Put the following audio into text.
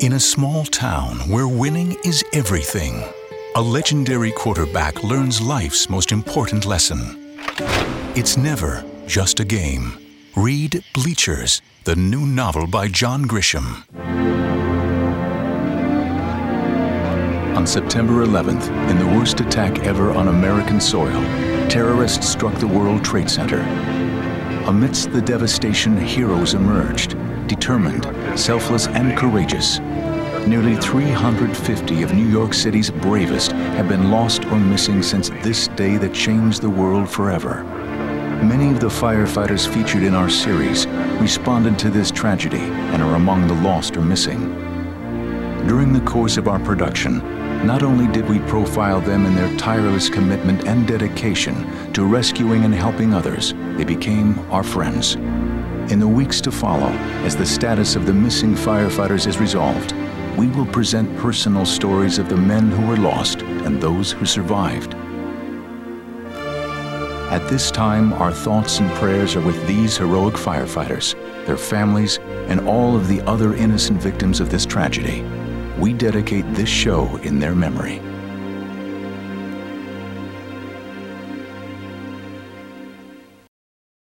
In a small town where winning is everything, a legendary quarterback learns life's most important lesson. It's never just a game. Read Bleachers, the new novel by John Grisham. On September 11th, in the worst attack ever on American soil, terrorists struck the World Trade Center. Amidst the devastation, heroes emerged, determined, selfless, and courageous. Nearly 350 of New York City's bravest have been lost or missing since this day that changed the world forever. Many of the firefighters featured in our series responded to this tragedy and are among the lost or missing. During the course of our production, not only did we profile them in their tireless commitment and dedication to rescuing and helping others, they became our friends. In the weeks to follow, as the status of the missing firefighters is resolved, we will present personal stories of the men who were lost and those who survived. At this time, our thoughts and prayers are with these heroic firefighters, their families, and all of the other innocent victims of this tragedy. We dedicate this show in their memory.